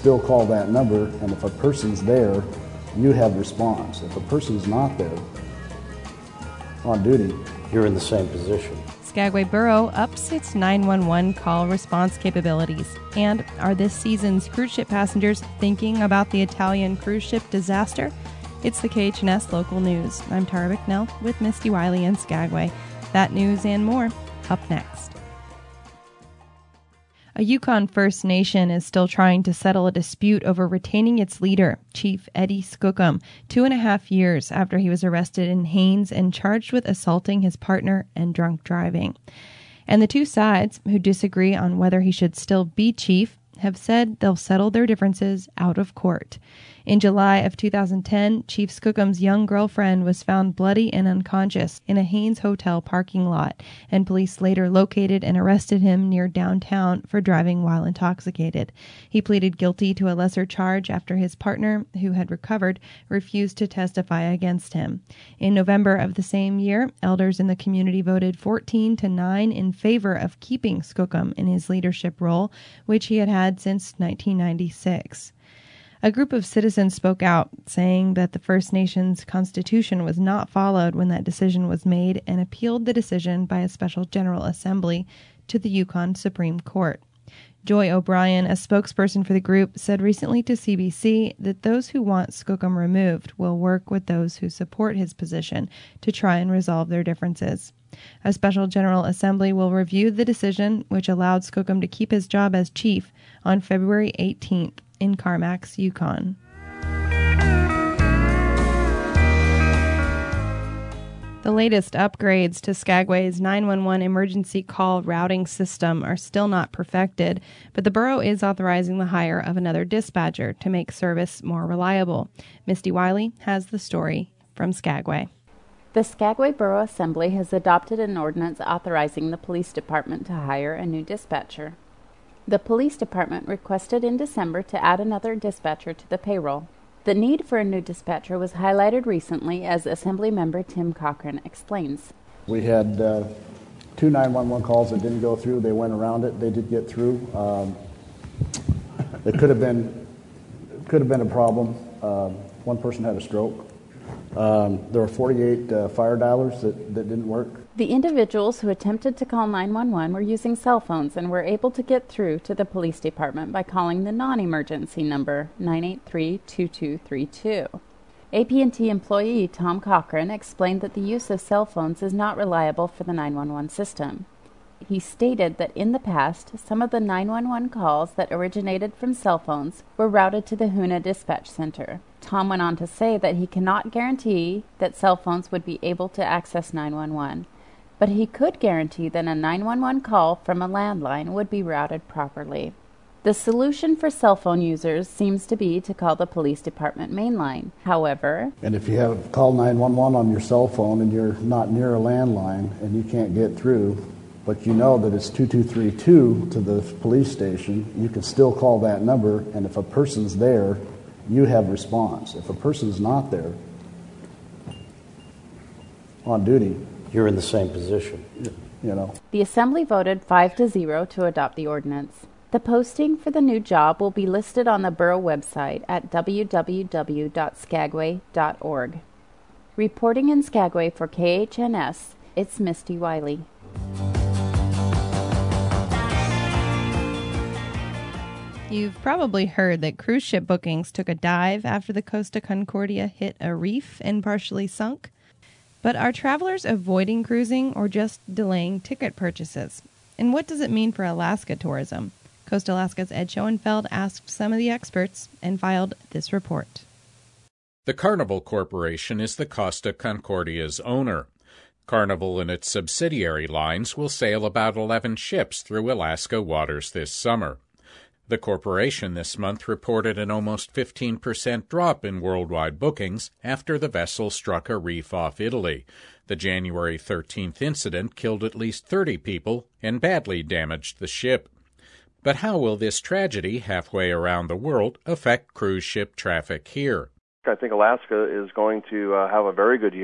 still call that number, and if a person's there, you have response. If a person's not there on duty, you're in the same position. Skagway Borough ups its 911 call response capabilities. And are this season's cruise ship passengers thinking about the Italian cruise ship disaster? It's the KHNS Local News. I'm Tara Bicknell with Misty Wiley in Skagway. That news and more up next. A Yukon First Nation is still trying to settle a dispute over retaining its leader, Chief Eddie Skookum, 2.5 years after he was arrested in Haines and charged with assaulting his partner and drunk driving. And the two sides, who disagree on whether he should still be chief, have said they'll settle their differences out of court. In July of 2010, Chief Skookum's young girlfriend was found bloody and unconscious in a Haines Hotel parking lot, and police later located and arrested him near downtown for driving while intoxicated. He pleaded guilty to a lesser charge after his partner, who had recovered, refused to testify against him. In November of the same year, elders in the community voted 14-9 in favor of keeping Skookum in his leadership role, which he had had since 1996. A group of citizens spoke out, saying that the First Nations Constitution was not followed when that decision was made, and appealed the decision by a special General Assembly to the Yukon Supreme Court. Joy O'Brien, a spokesperson for the group, said recently to CBC that those who want Skookum removed will work with those who support his position to try and resolve their differences. A special General Assembly will review the decision, which allowed Skookum to keep his job as chief, on February 18th. In Carmacks, Yukon. The latest upgrades to Skagway's 911 emergency call routing system are still not perfected, but the borough is authorizing the hire of another dispatcher to make service more reliable. Misty Wiley has the story from Skagway. The Skagway Borough Assembly has adopted an ordinance authorizing the police department to hire a new dispatcher. The police department requested in December to add another dispatcher to the payroll. The need for a new dispatcher was highlighted recently, as Assembly member Tim Cochran explains. We had 2 911 calls that didn't go through. They went around it. They did get through. It could have been a problem. One person had a stroke. There were 48 fire dialers that didn't work. The individuals who attempted to call 911 were using cell phones and were able to get through to the police department by calling the non-emergency number 983-2232. AT&T employee Tom Cochran explained that the use of cell phones is not reliable for the 911 system. He stated that in the past, some of the 911 calls that originated from cell phones were routed to the Hoonah Dispatch Center. Tom went on to say that he cannot guarantee that cell phones would be able to access 911, but he could guarantee that a 911 call from a landline would be routed properly. The solution for cell phone users seems to be to call the police department mainline. However, and if you have call 911 on your cell phone and you're not near a landline and you can't get through, but you know that it's 2232 to the police station, you can still call that number, and if a person's there, you have response. If a person's not there on duty, you're in the same position, you know. The Assembly voted 5-0 to adopt the ordinance. The posting for the new job will be listed on the borough website at www.skagway.org. Reporting in Skagway for KHNS, it's Misty Wiley. You've probably heard that cruise ship bookings took a dive after the Costa Concordia hit a reef and partially sunk. But are travelers avoiding cruising or just delaying ticket purchases? And what does it mean for Alaska tourism? Coast Alaska's Ed Schoenfeld asked some of the experts and filed this report. The Carnival Corporation is the Costa Concordia's owner. Carnival and its subsidiary lines will sail about 11 ships through Alaska waters this summer. The corporation this month reported an almost 15% drop in worldwide bookings after the vessel struck a reef off Italy. The January 13th incident killed at least 30 people and badly damaged the ship. But how will this tragedy halfway around the world affect cruise ship traffic here? I think Alaska is going to have a very good year.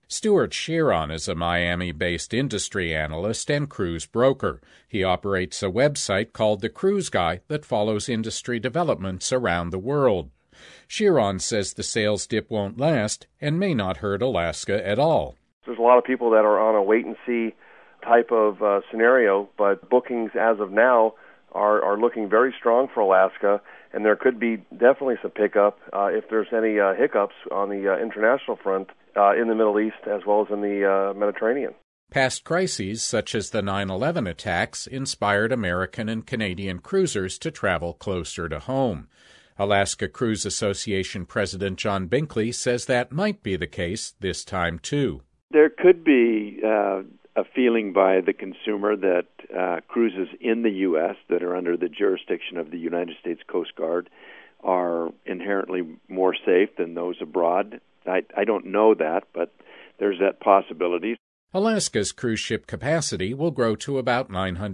Stuart Chiron is a Miami-based industry analyst and cruise broker. He operates a website called The Cruise Guy that follows industry developments around the world. Chiron says the sales dip won't last and may not hurt Alaska at all. There's a lot of people that are on a wait-and-see type of scenario, but bookings as of now are looking very strong for Alaska, and there could be definitely some pickup if there's any hiccups on the international front in the Middle East as well as in the Mediterranean. Past crises, such as the 9/11 attacks, inspired American and Canadian cruisers to travel closer to home. Alaska Cruise Association President John Binkley says that might be the case this time, too. There could be a feeling by the consumer that cruises in the U.S. that are under the jurisdiction of the United States Coast Guard are inherently more safe than those abroad. I don't know that, but there's that possibility. Alaska's cruise ship capacity will grow to about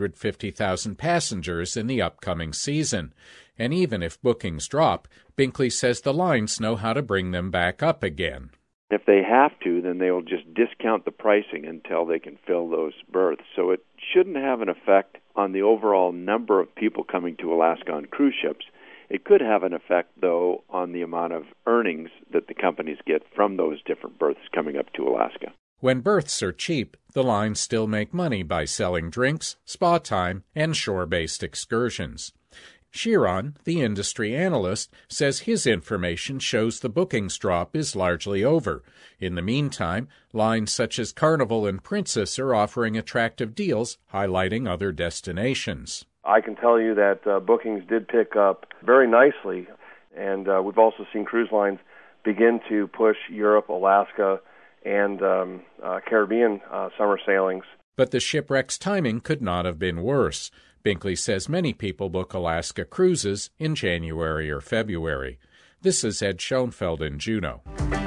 950,000 passengers in the upcoming season. And even if bookings drop, Binkley says the lines know how to bring them back up again. If they have to, then they will just discount the pricing until they can fill those berths. So it shouldn't have an effect on the overall number of people coming to Alaska on cruise ships. It could have an effect, though, on the amount of earnings that the companies get from those different berths coming up to Alaska. When berths are cheap, the lines still make money by selling drinks, spa time, and shore-based excursions. Chiron, the industry analyst, says his information shows the bookings drop is largely over. In the meantime, lines such as Carnival and Princess are offering attractive deals, highlighting other destinations. I can tell you that bookings did pick up very nicely, and we've also seen cruise lines begin to push Europe, Alaska, and Caribbean summer sailings. But the shipwreck's timing could not have been worse. Binkley says many people book Alaska cruises in January or February. This is Ed Schoenfeld in Juneau.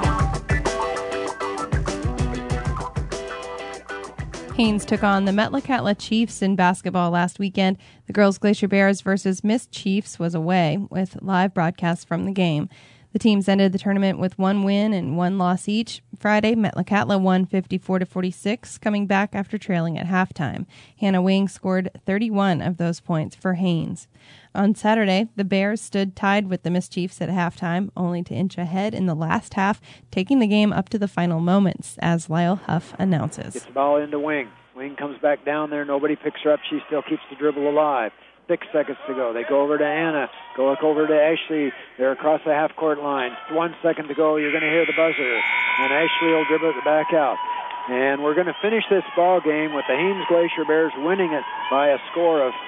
Haines took on the Metlakatla Chiefs in basketball last weekend. The girls' Glacier Bears versus Miss Chiefs was away, with live broadcasts from the game. The teams ended the tournament with 1 win and 1 loss each. Friday, Metlakatla won 54-46, coming back after trailing at halftime. Hannah Wing scored 31 of those points for Haines. On Saturday, the Bears stood tied with the Miss Chiefs at halftime, only to inch ahead in the last half, taking the game up to the final moments, as Lyle Huff announces. Gets the ball into Wing. Wing comes back down there. Nobody picks her up. She still keeps the dribble alive. 6 seconds to go. They go over to Anna. Go look over to Ashley. They're across the half-court line. 1 second to go. You're going to hear the buzzer. And Ashley will dribble it back out. And we're going to finish this ball game with the Haines Glacier Bears winning it by a score of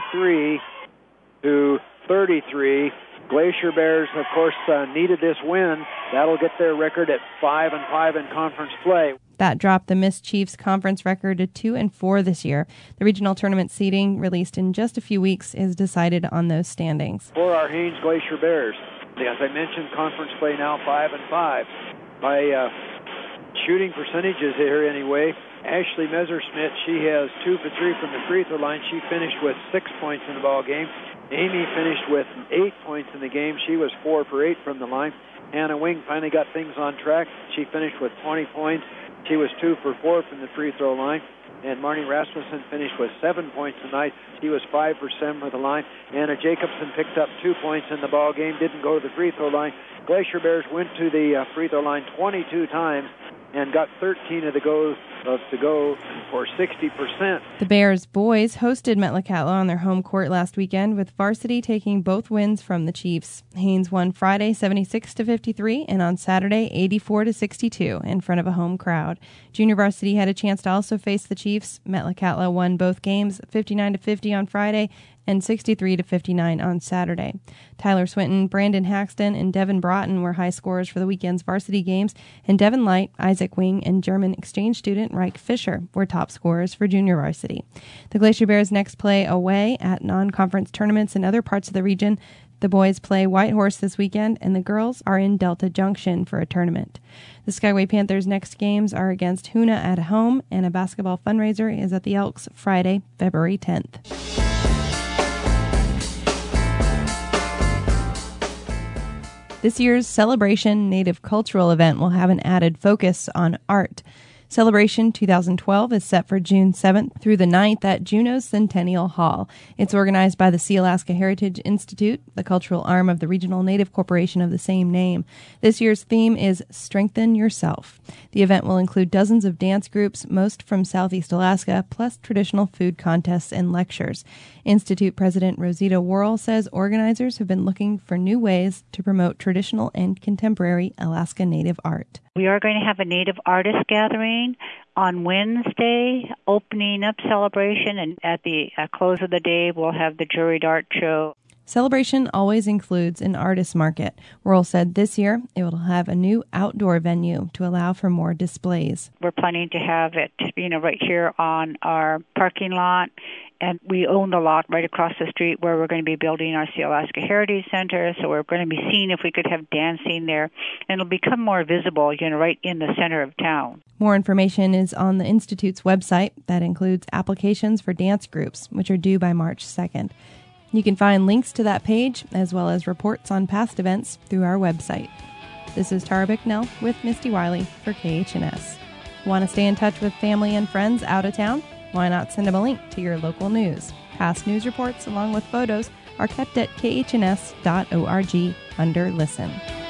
43-33. Glacier Bears, of course, needed this win. That'll get their record at 5-5 in conference play. That dropped the Miss Chiefs conference record to 2-4 this year. The regional tournament seeding, released in just a few weeks, is decided on those standings. For our Haines Glacier Bears, as I mentioned, conference play now 5-5. By shooting percentages here anyway, Ashley Messerschmidt, she has 2 for 3 from the free throw line. She finished with 6 points in the ball game. Amy finished with 8 points in the game. She was 4 for 8 from the line. Hannah Wing finally got things on track. She finished with 20 points. She was 2 for 4 from the free throw line. And Marnie Rasmussen finished with 7 points tonight. She was 5 for 7 from the line. Anna Jacobson picked up 2 points in the ball game, didn't go to the free throw line. Glacier Bears went to the free throw line 22 times and got 13 of the goals to go for 60%. The Bears boys hosted Metlakatla on their home court last weekend, with varsity taking both wins from the Chiefs. Haines won Friday 76-53 and on Saturday 84-62 in front of a home crowd. Junior varsity had a chance to also face the Chiefs. Metlakatla won both games 59-50 on Friday and 63-59 on Saturday. Tyler Swinton, Brandon Haxton, and Devin Broughton were high scorers for the weekend's varsity games, and Devin Light, Isaac Wing, and German exchange student Reich Fischer were top scorers for junior varsity. The Glacier Bears next play away at non-conference tournaments in other parts of the region. The boys play Whitehorse this weekend, and the girls are in Delta Junction for a tournament. The Skyway Panthers' next games are against Hoona at home, and a basketball fundraiser is at the Elks Friday, February 10th. This year's Celebration Native Cultural event will have an added focus on art. Celebration 2012 is set for June 7th through the 9th at Juneau's Centennial Hall. It's organized by the Sealaska Heritage Institute, the cultural arm of the Regional Native Corporation of the same name. This year's theme is Strengthen Yourself. The event will include dozens of dance groups, most from Southeast Alaska, plus traditional food contests and lectures. Institute President Rosita Worrell says organizers have been looking for new ways to promote traditional and contemporary Alaska Native art. We are going to have a Native artist gathering on Wednesday, opening up Celebration, and at the close of the day, we'll have the juried art show. Celebration always includes an artist market. Worrell said this year it will have a new outdoor venue to allow for more displays. We're planning to have it, right here on our parking lot. And we own the lot right across the street where we're going to be building our Sealaska Heritage Center. So we're going to be seeing if we could have dancing there. And it'll become more visible, right in the center of town. More information is on the Institute's website. That includes applications for dance groups, which are due by March 2nd. You can find links to that page, as well as reports on past events, through our website. This is Tara Bicknell with Misty Wiley for KHNS. Want to stay in touch with family and friends out of town? Why not send them a link to your local news? Past news reports, along with photos, are kept at khns.org under Listen.